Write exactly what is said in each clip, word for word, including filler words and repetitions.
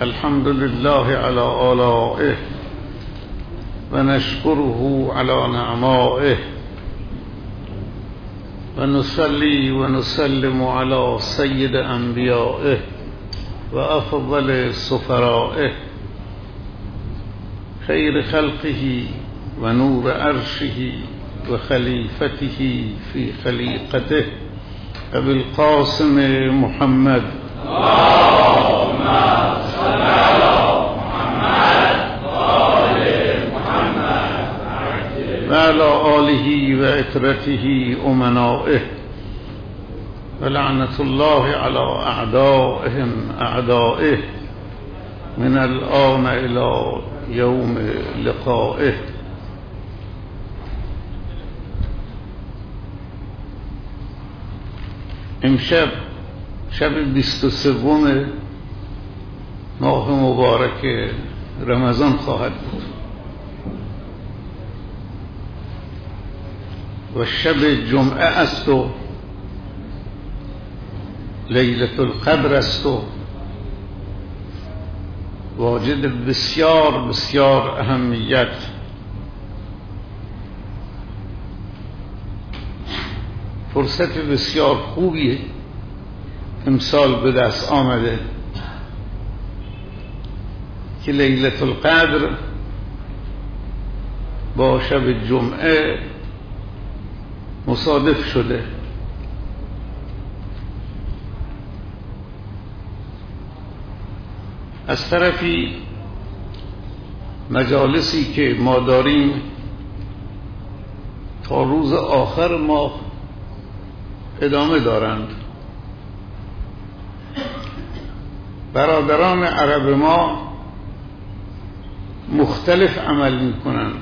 الحمد لله على آلائه و نشکره على نعمائه و نصلی و نسلم على سید انبیائه و افضل سفرائه خیر خلقه و نور عرشه و خلیفته فی خلیقته ابی القاسم محمد اللهم صل على محمد وآل محمد و علی آله و عترته امنائه و لعنت الله علی اعدائهم اعدائه من الآن الى یوم لقائه. امشب شب بیست و سوم ماه مبارک رمضان خواهد بود و شب جمعه است و لیلة القدر است و واجد بسیار بسیار اهمیت. فرصت بسیار خوبی امسال به دست آمده که لیلة القدر با شب جمعه مصادف شده. از طرفی مجالسی که ما داریم تا روز آخر ماه ادامه دارند. برادران عرب ما مختلف عمل می کنند.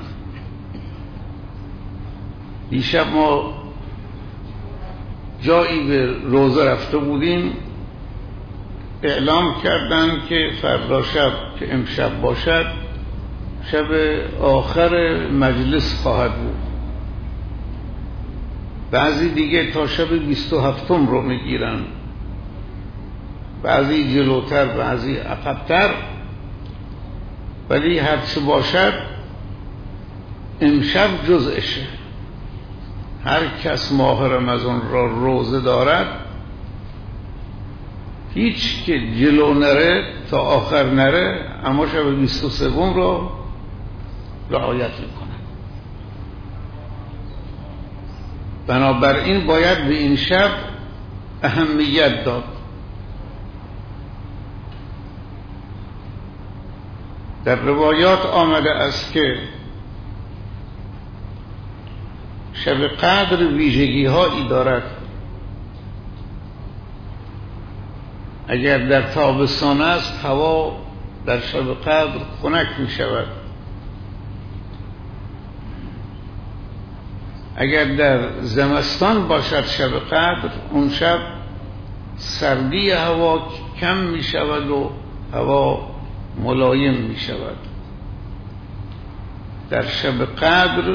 دیشب ما جایی به روزه رفته بودیم، اعلام کردند که فردا شب که امشب باشد شب آخر مجلس خواهد بود. بعضی دیگه تا شب بیست و هفتم رو میگیرن، بعضی جلوتر بعضی عقبتر، ولی هرچه باشد امشب جزءشه. هر کس ماه رمضان را روزه دارد هیچ که جلو نره تا آخر نره، اما شب بیست و سوم رو رعایت میکنه. بنابراین باید به این شب اهمیت داد. در روایات آمده است که شب قدر ویژگی هایی دارد. اگر در تابستان است هوا در شب قدر خنک می شود. اگر در زمستان باشد شب قدر، اون شب سردی هوا کم می شود و هوا ملایم می شود. در شب قدر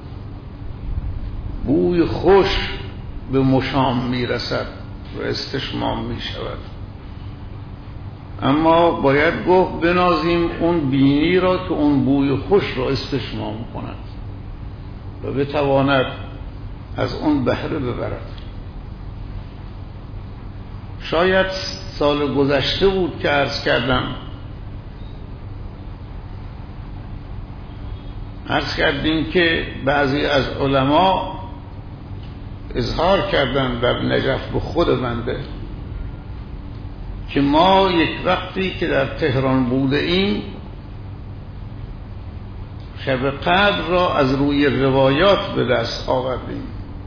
بوی خوش به مشام می رسد و استشمام می شود. اما باید گفت بنازیم اون بینی را که اون بوی خوش را استشمام کند و بتواند از اون بهره ببرد. شاید سال گذشته بود که عرض کردم عرض کردیم که بعضی از علما اظهار کردن در نجف به خود بنده که ما یک وقتی که در تهران بوده ایم شب قدر را از روی روایات به دست آوردیم.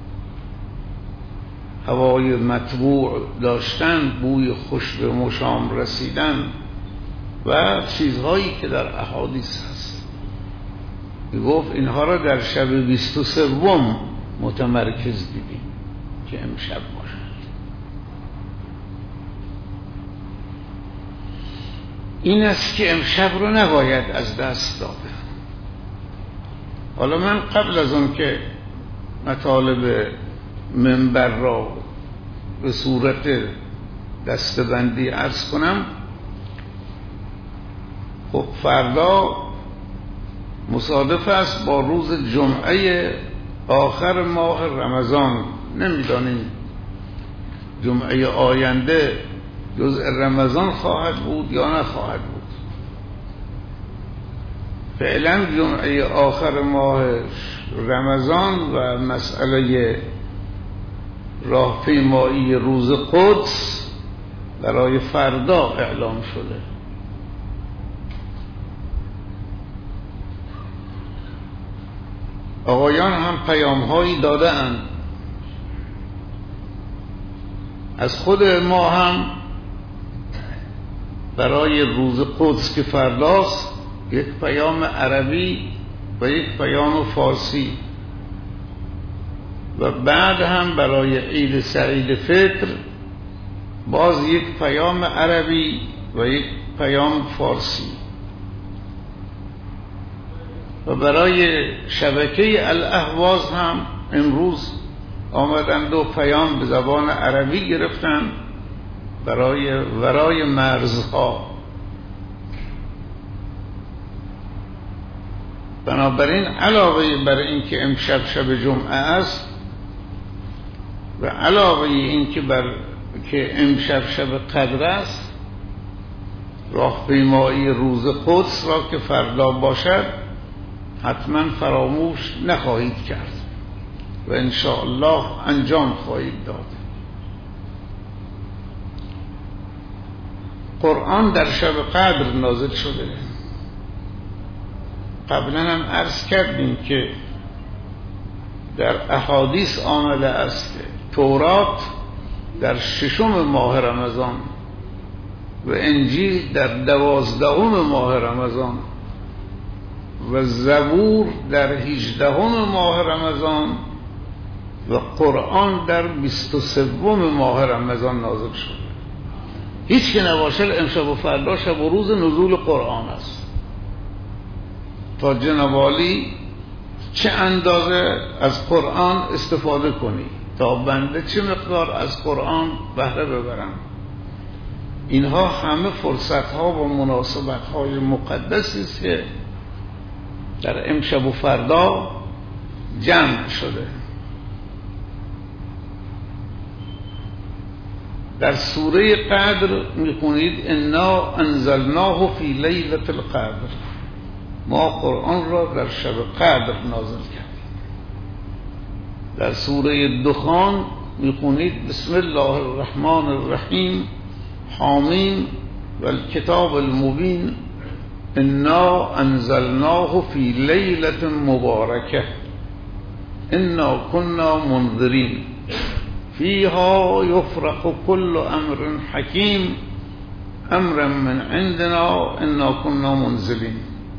هوای مطبوع داشتن، بوی خوش به مشام رسیدن و چیزهایی که در احادیث هست. گفت اینها را در شب بیست و سوم متمرکز دیدیم که امشب باشد. این است که امشب رو نباید از دست داد. حالا من قبل از اون که مطالب منبر را به صورت دستبندی عرض کنم، خب فردا مصادف است با روز جمعه آخر ماه رمضان. نمیدانیم جمعه آینده جزء رمضان خواهد بود یا نخواهد بود. فعلا جمعه آخر ماه رمضان و مسئله راهپیمایی روز قدس برای فردا اعلام شده. آقایان هم پیام هایی داده اند. از خود ما هم برای روز قدس که فرداست یک پیام عربی و یک پیام فارسی و بعد هم برای عید سعید فطر باز یک پیام عربی و یک پیام فارسی و برای شبکه الاهواز هم امروز آمدند و پیام به زبان عربی گرفتن برای ورای مرزها. بنابراین علاوه بر اینکه امشب شب جمعه است و علاوه اینکه بر که امشب شب قدر است، راهپیمایی روز قدس را که فردا باشد حتما فراموش نخواهید کرد و ان شاء الله انجام خواهید داد. قرآن در شب قدر نازل شده. قبلا هم عرض کردیم که در احادیث آمده است تورات در ششم ماه رمضان و انجیل در دوازدهم ماه رمضان و زبور در هجدهم ماه رمضان و قرآن در بیست و سوم ماه رمضان نازل شده. هیچ که نباشد امشب و فردا شب و روز نزول قرآن است تا جناب عالی چه اندازه از قرآن استفاده کنی تا بنده چه مقدار از قرآن بهره ببرم. اینها همه فرصت ها و مناسبت های مقدسی است که در امشب و فردا جمع شده. در سوره قدر میخونید انا انزلناه فی لیلة القدر، ما قرآن را در شب قدر نازل کردیم. در سوره دخان میخونید بسم الله الرحمن الرحیم حامیم و الکتاب المبین انا انزلناه فی لیلة مبارکه انا كنا منذرین فیها یفرق كل امر حکیم امرا من عندنا انا كنا منزلین.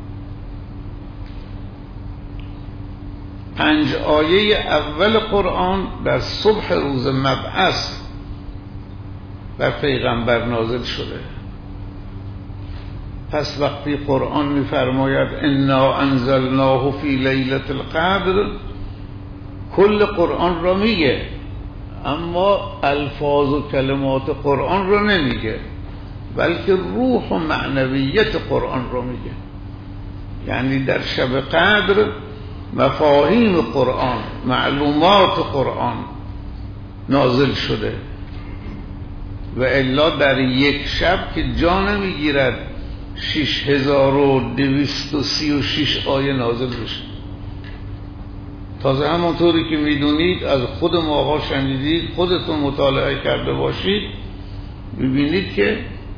پنج آیه اول قرآن در صبح روز مبعث بر پیغمبر نازل شده. پس وقتی قرآن می‌فرماید انا انزلناه فی لیلة القدر کل قرآن را میگه، اما الفاظ و کلمات قرآن را نمیگه، بلکه روح و معنویت قرآن را میگه. یعنی در شب قدر مفاهیم قرآن، معلومات قرآن نازل شده و الا در یک شب که جا نمیگیرد شش هزار و دویست و سی و شش آیه نازل بشه. تازه همونطوری که میدونید از خود ما شنیدید، خودتون مطالعه کرده باشید، ببینید که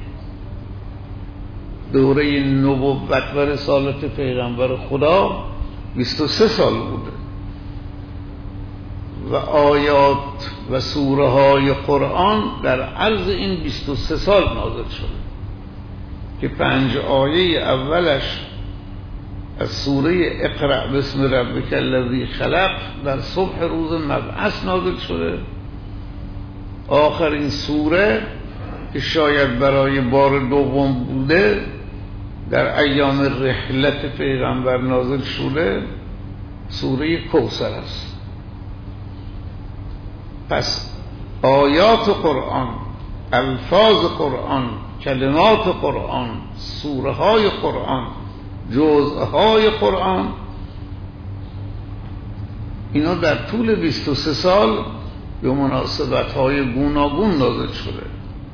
دوره نبوت و رسالت پیغمبر خدا بیست و سه سال بوده و آیات و سوره های قرآن در عرض این بیست و سه سال نازل شده که پنج آیه اولش از سوره اقرأ بسم ربک الذی خلق در صبح روز مبعث نازل شده. آخرین سوره که شاید برای بار دوم بوده در ایام رحلت پیغمبر نازل شده سوره کوثر است. پس آیات قرآن، الفاظ قرآن، کلمات قرآن، سوره های قرآن، جزء های قرآن، اینا در طول بیست و سه سال به مناسبت های گوناگون نازل شده،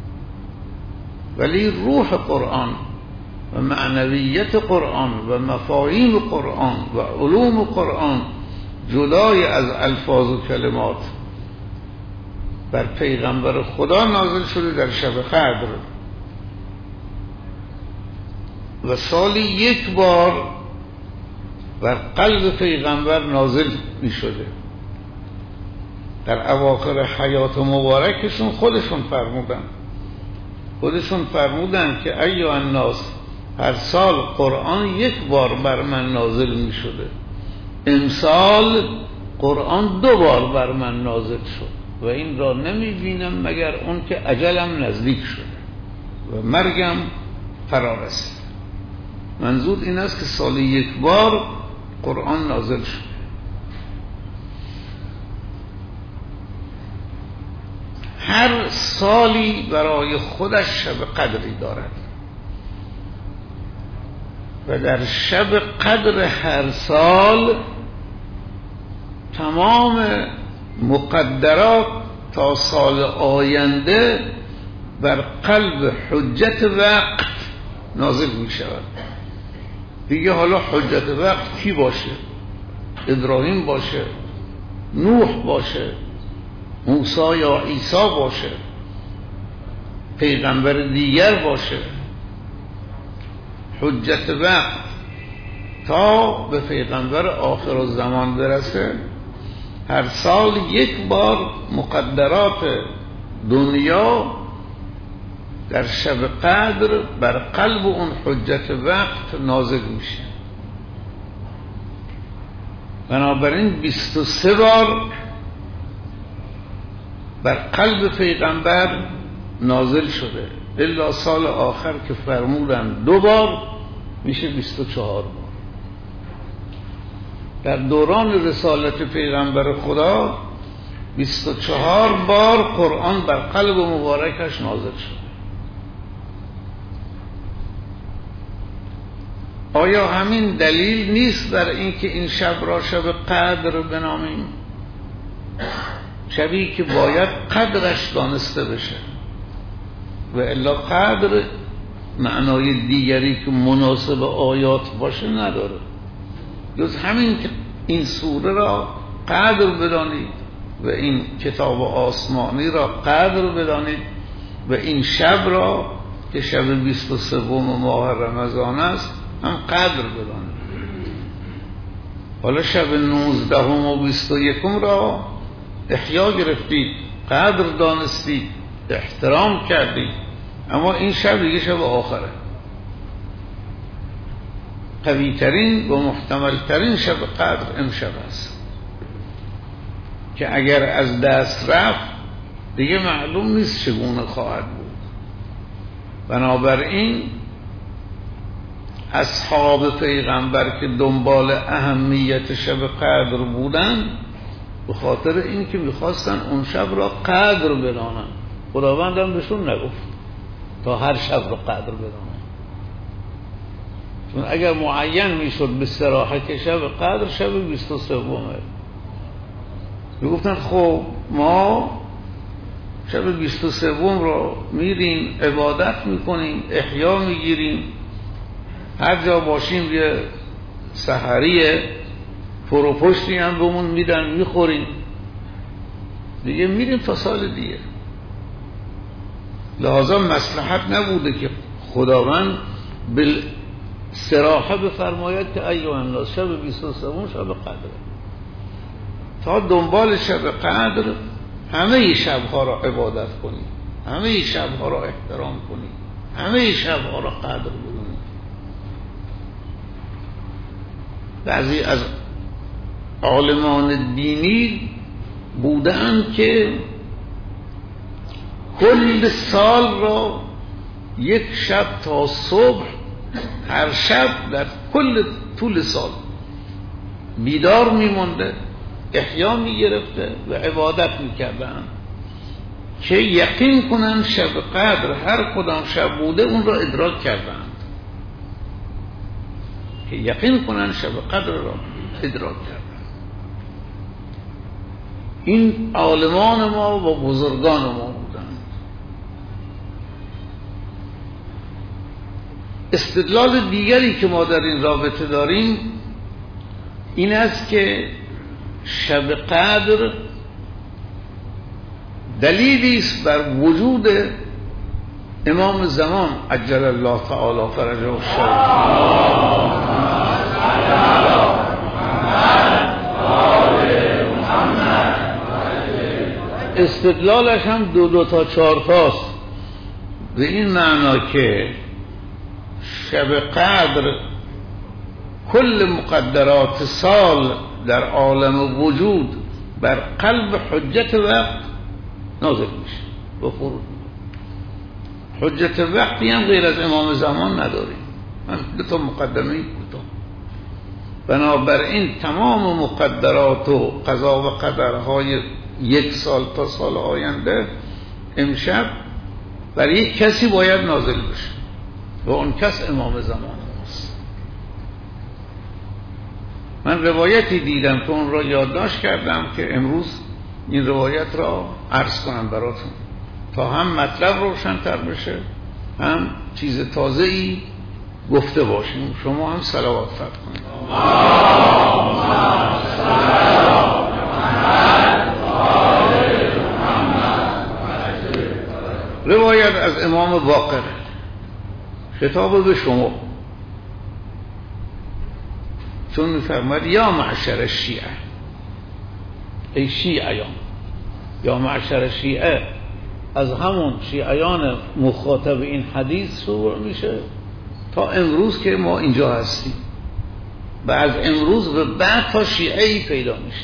ولی روح قرآن و معنویت قرآن و مفاهیم قرآن و علوم قرآن جدای از الفاظ و کلمات بر پیغمبر خدا نازل شده در شب قدر و سالی یک بار بر قلب پیغمبر نازل می شده. در اواخر حیات مبارکشون خودشون فرمودن خودشون فرمودن که ایها الناس، هر سال قرآن یک بار بر من نازل می شده، امسال قرآن دو بار بر من نازل شد و این را نمی بینم مگر اون که اجلم نزدیک شده و مرگم فرا رسید. منظور این است که سال یک بار قرآن نازل شده. هر سالی برای خودش شب قدری دارد و در شب قدر هر سال تمام مقدرات تا سال آینده بر قلب حجت وقت نازل می شود. دیگه حالا حجت وقت کی باشه؟ ابراهیم باشه، نوح باشه، موسی یا عیسی باشه، پیغمبر دیگر باشه، حجت وقت تا به پیغمبر آخر الزمان برسه، هر سال یک بار مقدرات دنیا در شب قدر بر قلب اون حجت وقت نازل میشه. بنابراین بیست و سه بار بر قلب پیغمبر نازل شده، الا سال آخر که فرمودن دو بار، میشه بیست و چهار بار. در دوران رسالت پیغمبر خدا بیست و چهار بار قرآن بر قلب مبارکش نازل شد. آیا همین دلیل نیست بر اینکه این شب را شب قدر بنامیم؟ شبی که باید قدرش دانسته بشه و الا قدر معنای دیگری که مناسب آیات باشه نداره. جز همین که این سوره را قدر بدانید و این کتاب آسمانی را قدر بدانید و این شب را که شب بیست و سوم ماه رمضان است هم قدر بدانید. حالا شب نوزدهم و بیست و یکم را احیا گرفتید، قدر دانستید، احترام کردید، اما این شب دیگه شب آخره، قوی ترین و محتمل ترین شب قدر امشب است که اگر از دست رفت دیگه معلوم نیست چگونه خواهد بود. بنابراین اصحاب پیغمبر که دنبال اهمیت شب قدر بودن به خاطر این که میخواستن اون شب را قدر بدانن، خداوند هم بهشون نگفت تا هر شب را قدر بدانن، چون اگر معین میشد به صراحت که شب قدر شب بیست و سومه، میگفتن خب ما شب بیست و سوم را میریم عبادت میکنیم، احیا میگیریم، هر جا باشیم یه سحریه پروپشتی هم بهمون میدن میخوریم، دیگه میریم تا سال دیگه. لحاظا مصلحت نبوده که خداوند بالصراحه بفرماید که ایها الناس شب بیست و سوم شب قدره، تا دنبال شب قدر همه شبها را عبادت کنیم، همه شبها را احترام کنیم، همه شبها را قدر بدونیم. بعضی از عالمان دینی بودن که کل سال را یک شب تا صبح، هر شب در کل طول سال بیدار میمونده، احیا میگرفته و عبادت میکردن. که یقین کنن شب قدر هر کدام شب بوده اون را ادراک کردند، که یقین کنن شب قدر را ادراک کردند. این عالمان ما و بزرگان ما بودند. استدلال دیگری که ما در این رابطه داریم این است که شب قدر دلیلی است بر وجود امام زمان عجل الله تعالی فرجه الشریف. استدلالش هم دو دو تا چهار تاست، به این معنا که شب قدر کل مقدرات سال در عالم وجود بر قلب حجت وقت نازل میشه و فرود. حجت وقتی هم غیر از امام زمان نداریم. من دو تا مقدمه کوتاه. بنابراین تمام مقدرات و قضا و قدرهای یک سال تا سال آینده امشب بر یک کسی باید نازل بشه و اون کس امام زمان است. من روایتی دیدم که اون را یادداشت کردم که امروز این روایت را عرض کنم براتون تا هم مطلب روشن‌تر بشه، هم چیز تازه‌ای گفته باشیم. شما هم صلوات فرض کنید. روایت از امام باقر، خطاب به شما، چون می‌فرماید یا معشر شیعه، ای شیعیان، یا معشر شیعه از همون شیعیان مخاطب این حدیث شروع میشه تا امروز که ما اینجا هستیم و از امروز به بعد تا شیعه‌ای پیدا میشه.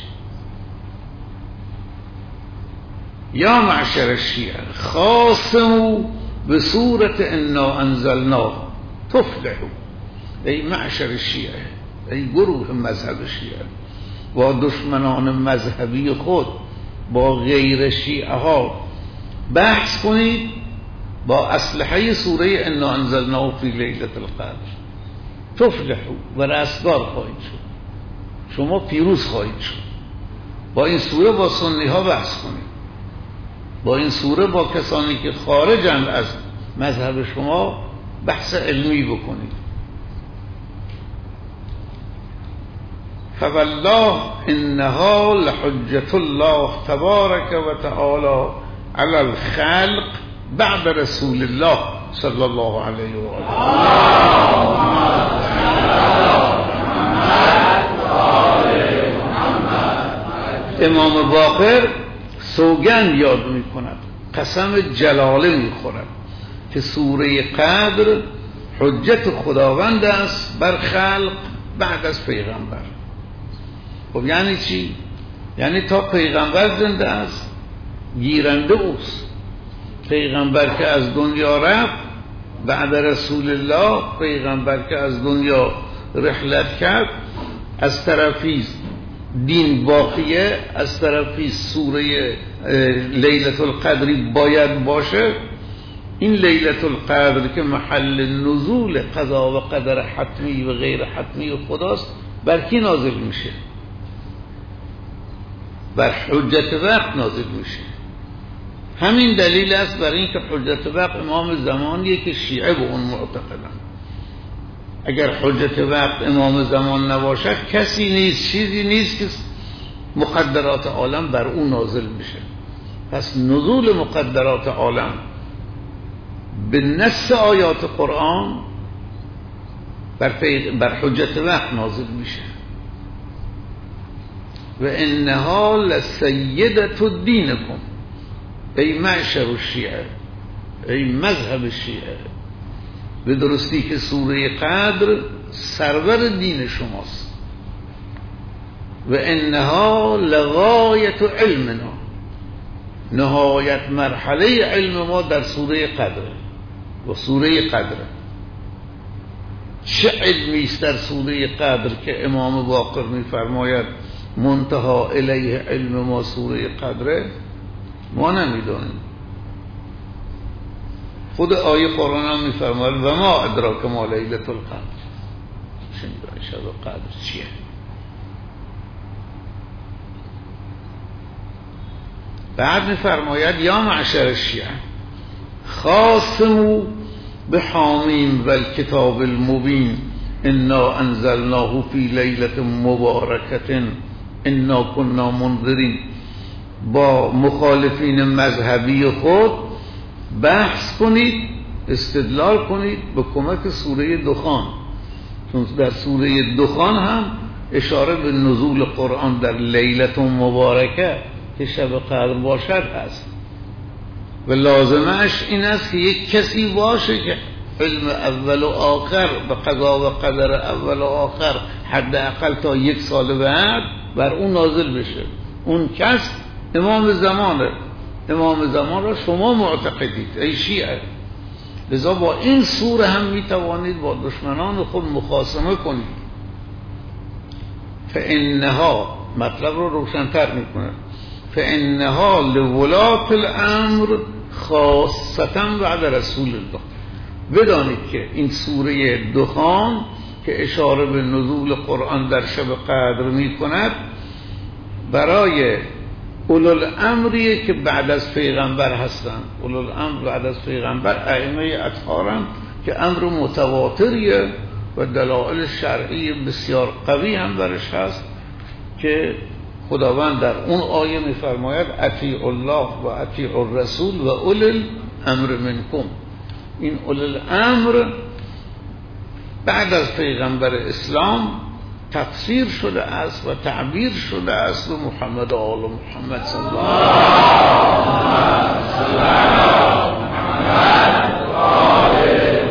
یا معشر شیعه خاصمو به صورت انا انزلنا تفلحو. ای معشر شیعه، ای گروه مذهب شیعه، با دشمنان مذهبی خود، با غیر شیعه ها بحث کنید با اسلحه سوره انا انزلنا فی لیلة القدر تفلحو و رستگار خواهید شد، شما پیروز خواهید شد. با این سوره با سنی ها بحث کنید، با این سوره با کسانی که خارجند از مذهب شما بحث علمی بکنید. فوالله انها لحجة الله تبارک و تعالی علی الخلق بعد رسول الله صلی الله علیه و آله. امام باقر سوگند یاد می کند، قسم جلاله می خورد که سوره قدر حجت خداوند است بر خلق بعد از پیغمبر. خب یعنی چی؟ یعنی تا پیغمبر زنده است گیرنده اوست. پیغمبر که از دنیا رفت بعد رسول الله، پیغمبر که از دنیا رحلت کرد، از طرفی دین باقیه، از طرفی سوره لیلة القدری باید باشه. این لیلة القدر که محل نزول قضا و قدر حتمی و غیر حتمی خداست، بر کی نازل میشه؟ بر حجت وقت نازل میشه. همین دلیل است برای اینکه حجت وقت امام زمانیه که شیعه به اون معتقدن. اگر حجت وقت امام زمان نباشد کسی نیست، چیزی نیست که مقدرات عالم بر اون نازل میشه. پس نزول مقدرات عالم به نص آیات قرآن بر, بر حجت وقت نازل میشه. و انها لسیدت دینکم، ای معشر الشیعه، ای مذهب شیعه، به درستی که سوره قدر سرور دین شماست. و انها لغایت علمنا، نهایت مرحله علم ما در سوره قدر و سوره قدر. چه علمی است در سوره قدر که امام باقر می‌فرماید منتهى الیه علم ما سوره قدره؟ ما نمیدونیم. خود آیه قرآن هم میفرماید و ما ادراک ما لیلة القدر. شنیدن شب قدر چیه؟ بعد میفرماید یا معشر الشیعه خاصموا بحامیم و الکتاب المبین انا انزلناه فی لیلة مبارکة انا كنا منذرین. با مخالفین مذهبی خود بحث کنید، استدلال کنید به کمک سوره دخان، چون در سوره دخان هم اشاره به نزول قرآن در لیلة مبارکه که شب قدر باشد هست و لازمش این است که یک کسی باشه که علم اول و آخر به قضا و قدر اول و آخر حداقل تا یک سال بعد بر اون نازل بشه. اون کس امام زمانه. امام زمان را شما معتقدید ای شیعه، لذا با این سوره هم میتوانید با دشمنان خود مخاصمه کنید. فانها مطلب رو روشن‌تر میکنه، فانها لولاة الامر خاصة بعد رسول الله. بدانید که این سوره دخان که اشاره به نزول قرآن در شب قدر می کند برای اولوالامریه که بعد از پیغمبر هستند. اولوالامر بعد از پیغمبر ائمه اطهارند که امر متواتریه و دلائل شرعی بسیار قوی هم برش هست که خداوند در اون آیه میفرماید اطیعوا الله و اطیعوا الرسول و اولی الامر منکم. این اولی الامر بعد از پیغمبر اسلام تفسیر شده است و تعبیر شده است به محمد و آل محمد صلی الله علیه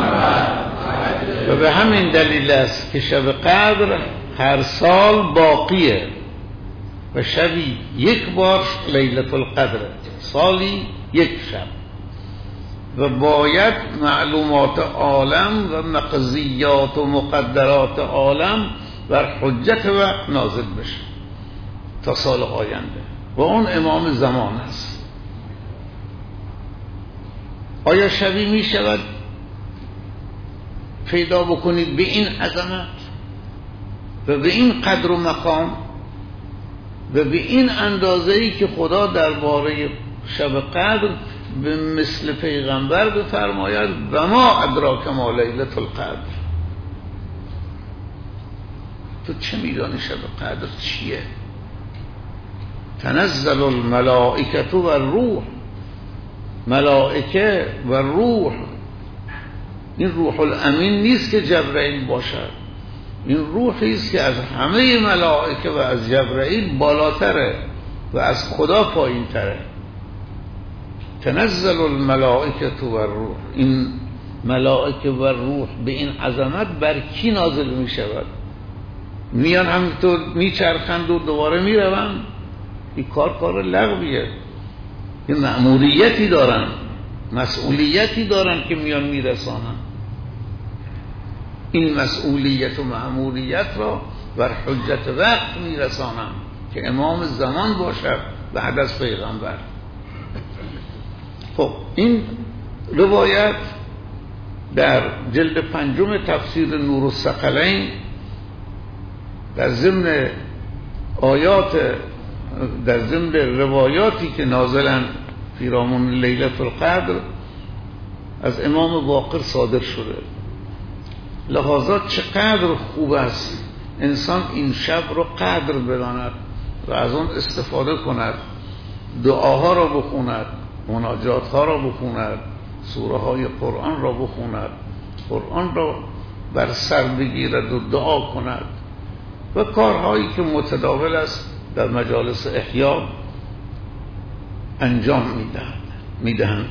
و و به همین دلیل است که شب قدر هر سال باقیه و شبی یک بار لیلة القدر، سالی یک شب و باید معلومات عالم و مقضیات و مقدرات عالم بر حجت و نازل بشه تا سال آینده و اون امام زمان است. آیا شبی می شود پیدا بکنید به این عظمت و به این قدر و مقام و به این اندازه‌ای که خدا درباره شب قدر به مثل پیغمبر بفرماید و ما ادراک ما لیلة القدر؟ تو چه میدانی شب قدر چیه؟ تنزل الملائکه و الروح، ملائکه و روح. این روح الامین نیست که جبرئیل باشد، این روحی است که از همه ملائکه و از جبرئیل بالاتره و از خدا پایین تره. تنزل الملائکه و الروح، این ملائکه و روح به این عظمت بر کی نازل می شود؟ میان همینطور میچرخند و دوباره میروند؟ این کار کار لغویه. این مأموریتی دارن، مسئولیتی دارن که میان میرسانن. این مسئولیت و مأموریت را بر حجت وقت میرسانن که امام زمان باشد بعد از پیغمبر. خب این روایت در جلد پنجم تفسیر نور الثقلین در ضمن آیات در ضمن روایاتی که نازلن فی رامون لیلة القدر از امام باقر صادر شده. لحاظا چقدر خوب است انسان این شب رو قدر بداند و از اون استفاده کند، دعاها را بخوند، مناجات ها را بخوند، سوره های قرآن را بخوند، قرآن را بر سر بگیرد و دعا کند و کارهایی که متداول است در مجالس احیا انجام میدهند میدهند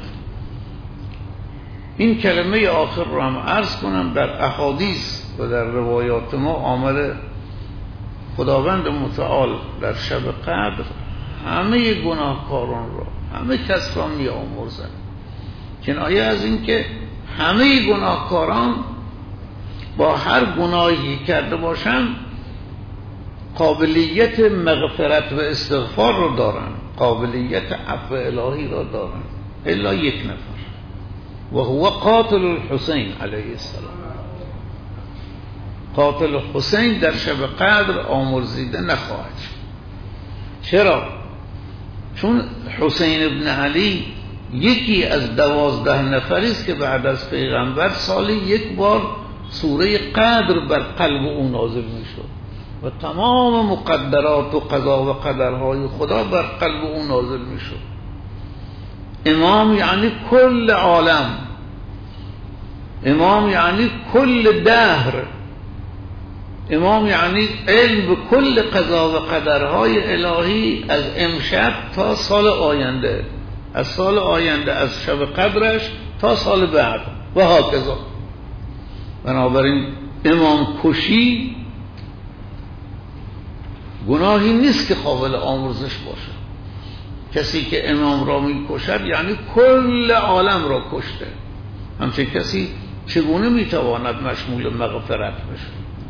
این کلمه آخر رو هم عرض کنم. در احادیث و در روایات ما آمده خداوند متعال در شب قدر همه گناهکاران را، همه کس را می آمرزد. کنایه از این که همه گناهکاران با هر گناهی کرده باشند قابلیت مغفرت و استغفار رو دارن، قابلیت عفو الهی را دارن، الا یک نفر و هو قاتل الحسین علیه السلام. قاتل حسین در شب قدر آمرزیده نخواهد شد. چرا؟ چون حسین ابن علی یکی از دوازده نفری است که بعد از پیغمبر سالی یک بار سوره قدر بر قلب او نازل میشد و تمام مقدرات و قضا و قدرهای خدا بر قلب او نازل میشد. امام یعنی کل عالم، امام یعنی کل دهر، امام یعنی علم به کل قضا و قدرهای الهی از امشب تا سال آینده، از سال آینده، از شب قدرش تا سال بعد و هاکذا. بنابراین امام کشی گناهی نیست که قابل آمرزش باشه. کسی که امام را می کشد یعنی کل عالم را کشته. همچه کسی چگونه می تواند مشمول مغفرت بشه؟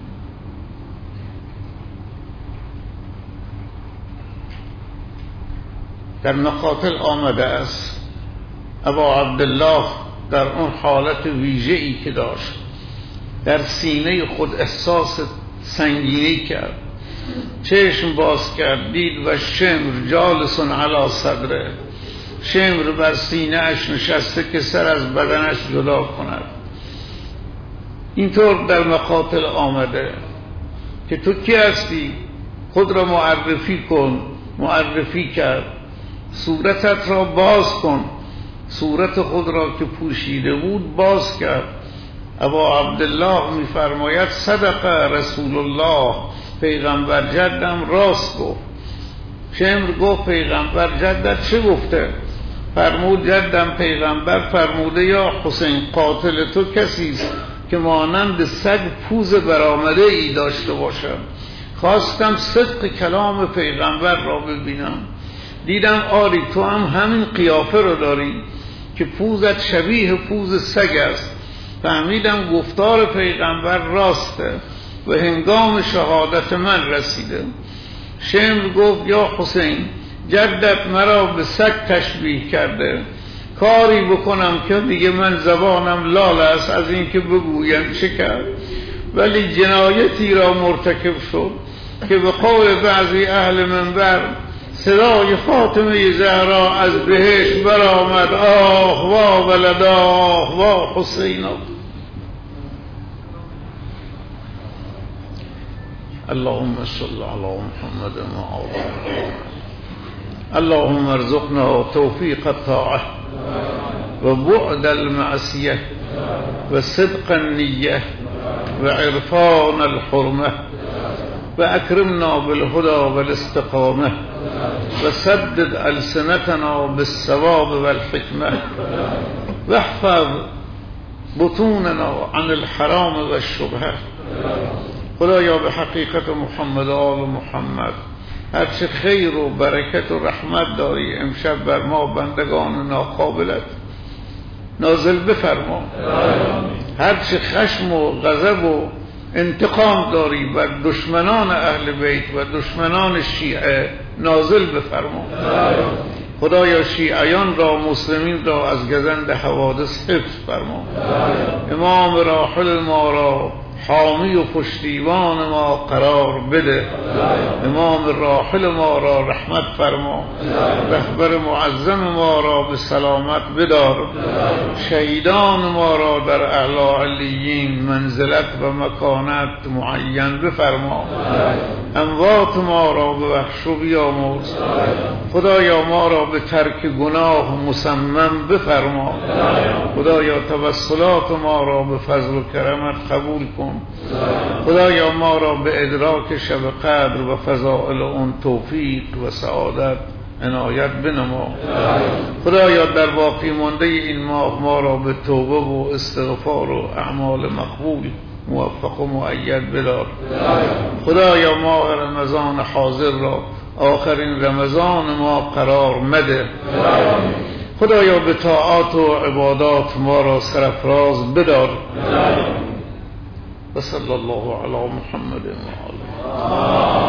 در مقاتل آمده است ابا عبدالله در اون حالت ویژه‌ای که داشت در سینه خود احساس سنگینی کرد، چشم باز کرد، دید و شمر جالس علی صدره، شمر بر سینه اش نشسته که سر از بدنش جدا کند. اینطور در مقاتل آمده که تو کی هستی؟ خود را معرفی کن. معرفی کرد. صورتت را باز کن. صورت خود را که پوشیده بود باز کرد. ابا عبدالله می فرماید صدق رسول الله، پیغمبر جدم راست گفت. شمر گفت پیغمبر جدت چه گفته؟ فرمود جدم پیغمبر فرموده یا حسین قاتل تو کسی است که مانند سگ پوز برآمده ای داشته باشم. خواستم صدق کلام پیغمبر را ببینم، دیدم آری تو هم همین قیافه رو داری که پوزت شبیه پوز سگ است. فهمیدم گفتار پیغمبر راسته و هنگام شهادت من رسیده. شمر گفت یا حسین جدت مرا به سگ تشبیه کرده، کاری بکنم که دیگه من زبانم لال است از این که بگویم چه کرد، ولی جنایتی را مرتکب شد که به قول بعضی اهل منبر صدای فاطمه زهرا از بهشت برآمد آه وا ولدا آه وا حسینا. اللهم صل علی محمد و آل محمد. اللهم ارزقنا توفیق الطاعه و بعد المعصیه و صدق النیه و عرفان الحرمه و اکرمنا بالهدى والاستقامه و سدد السنتنا بالثواب والحکمه و احفظ بطوننا عن الحرام و الشبهه. خدایا به حقیقت محمد و آل محمد هرچه خیر و برکت و رحمت داری امشب بر ما بندگان ناقابلت نازل بفرما. هرچه خشم و غضب و انتقام داری بر دشمنان اهل بیت و دشمنان شیعه نازل بفرما. خدایا شیعیان را مسلمین را از گزند حوادث حفظ فرما. امام راحل ما را حامی و پشتیبان ما قرار بده. امام راحل ما را رحمت فرما. رهبر معظم ما را به سلامت بدار. شهیدان ما را در اعلی علیین منزلت و مکانت معین بفرما. اموات ما را ببخش و بیامرز. خدایا ما را به ترک گناه مصمم بفرما. خدایا توسلات ما را به فضل و کرمت قبول کن. خدایا ما را به ادراک شب قدر و فضائل اون توفیق و سعادت عنایت بنما. خدایا در باقی مانده این ماه ما را به توبه و استغفار و اعمال مقبول موفق و مؤید بدار. خدایا ماه رمضان حاضر را آخرین رمضان ما قرار مده. خدایا به طاعات و عبادات ما را سرفراز بدار. و صلی الله علی محمد و آله.